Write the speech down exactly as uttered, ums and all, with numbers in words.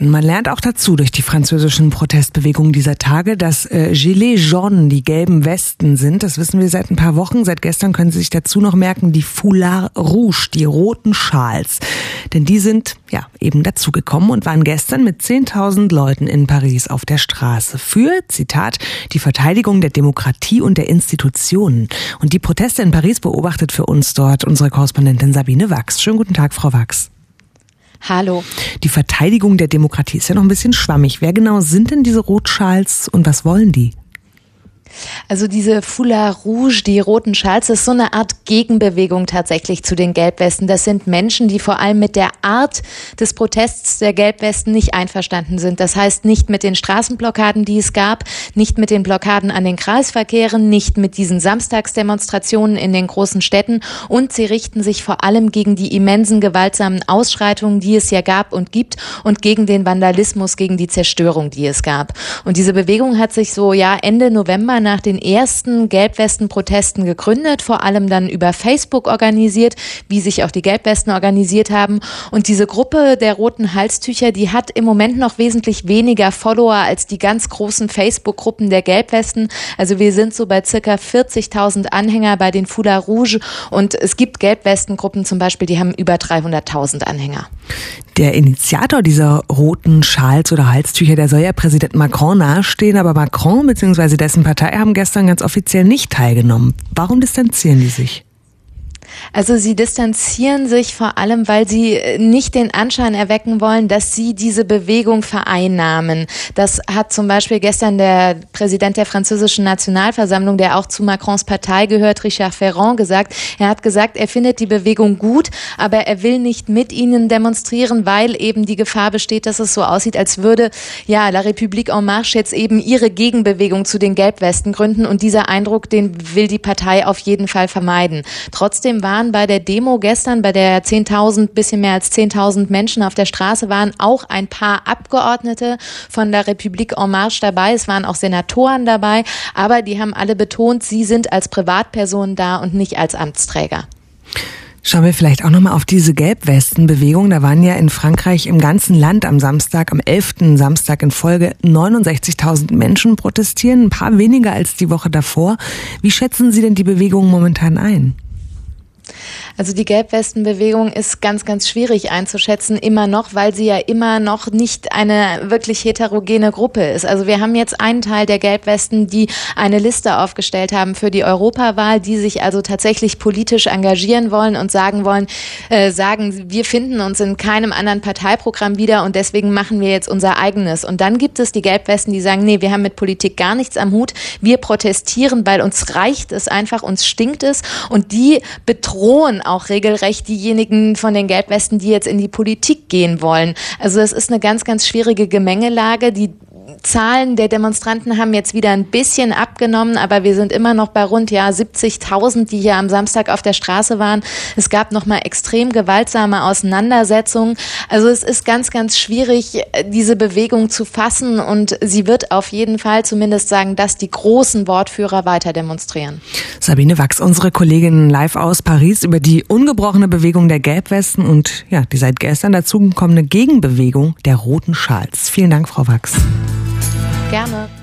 Gelbwesten. Man lernt auch dazu durch die französischen Protestbewegungen dieser Tage, dass äh, Gilets jaunes die gelben Westen sind. Das wissen wir seit ein paar Wochen. Seit gestern können Sie sich dazu noch merken, die Foulard Rouge, die roten Schals. Denn die sind ja eben dazugekommen und waren gestern mit zehntausend Leuten in Paris auf der Straße für, Zitat, die Verteidigung der Demokratie und der Institutionen. Und die Proteste in Paris beobachtet für uns dort unsere Korrespondentin Sabine Wachs. Schönen guten Tag, Frau Wachs. Hallo. Die Verteidigung der Demokratie ist ja noch ein bisschen schwammig. Wer genau sind denn diese Rotschals und was wollen die? Also diese Foulard Rouge, die roten Schals, ist so eine Art Gegenbewegung tatsächlich zu den Gelbwesten. Das sind Menschen, die vor allem mit der Art des Protests der Gelbwesten nicht einverstanden sind. Das heißt nicht mit den Straßenblockaden, die es gab, nicht mit den Blockaden an den Kreisverkehren, nicht mit diesen Samstagsdemonstrationen in den großen Städten und sie richten sich vor allem gegen die immensen gewaltsamen Ausschreitungen, die es ja gab und gibt und gegen den Vandalismus, gegen die Zerstörung, die es gab. Und diese Bewegung hat sich so ja Ende November nach den ersten Gelbwesten-Protesten gegründet, vor allem dann über Facebook organisiert, wie sich auch die Gelbwesten organisiert haben. Und diese Gruppe der roten Halstücher, die hat im Moment noch wesentlich weniger Follower als die ganz großen Facebook-Gruppen der Gelbwesten. Also wir sind so bei circa vierzigtausend Anhänger bei den Foulard Rouge und es gibt Gelbwestengruppen zum Beispiel, die haben über dreihunderttausend Anhänger. Der Initiator dieser roten Schals oder Halstücher, der soll ja Präsident Macron nahestehen, aber Macron bzw. dessen Partei haben gestern ganz offiziell nicht teilgenommen. Warum distanzieren die sich? Also sie distanzieren sich vor allem, weil sie nicht den Anschein erwecken wollen, dass sie diese Bewegung vereinnahmen. Das hat zum Beispiel gestern der Präsident der französischen Nationalversammlung, der auch zu Macrons Partei gehört, Richard Ferrand, gesagt. Er hat gesagt, er findet die Bewegung gut, aber er will nicht mit ihnen demonstrieren, weil eben die Gefahr besteht, dass es so aussieht, als würde ja La République en Marche jetzt eben ihre Gegenbewegung zu den Gelbwesten gründen und dieser Eindruck, den will die Partei auf jeden Fall vermeiden. Trotzdem waren bei der Demo gestern, bei der zehntausend, bisschen mehr als zehntausend Menschen auf der Straße waren, auch ein paar Abgeordnete von der République en Marche dabei. Es waren auch Senatoren dabei, aber die haben alle betont, sie sind als Privatpersonen da und nicht als Amtsträger. Schauen wir vielleicht auch nochmal auf diese Gelbwestenbewegung. Da waren ja in Frankreich im ganzen Land am Samstag, am elften Samstag in Folge neunundsechzigtausend Menschen protestieren, ein paar weniger als die Woche davor. Wie schätzen Sie denn die Bewegung momentan ein? Also die Gelbwestenbewegung ist ganz, ganz schwierig einzuschätzen, immer noch, weil sie ja immer noch nicht eine wirklich heterogene Gruppe ist. Also wir haben jetzt einen Teil der Gelbwesten, die eine Liste aufgestellt haben für die Europawahl, die sich also tatsächlich politisch engagieren wollen und sagen wollen, äh, sagen, wir finden uns in keinem anderen Parteiprogramm wieder und deswegen machen wir jetzt unser eigenes. Und dann gibt es die Gelbwesten, die sagen, nee, wir haben mit Politik gar nichts am Hut, wir protestieren, weil uns reicht es einfach, uns stinkt es und die bedrohen auch regelrecht diejenigen von den Gelbwesten, die jetzt in die Politik gehen wollen. Also es ist eine ganz, ganz schwierige Gemengelage. Die Zahlen der Demonstranten haben jetzt wieder ein bisschen abgenommen, aber wir sind immer noch bei rund ja siebzigtausend, die hier am Samstag auf der Straße waren. Es gab nochmal extrem gewaltsame Auseinandersetzungen. Also es ist ganz, ganz schwierig, diese Bewegung zu fassen und sie wird auf jeden Fall zumindest sagen, dass die großen Wortführer weiter demonstrieren. Sabine Wachs, unsere Kollegin live aus Paris über die ungebrochene Bewegung der Gelbwesten und ja, die seit gestern dazugekommene Gegenbewegung der roten Schals. Vielen Dank, Frau Wachs. Gerne.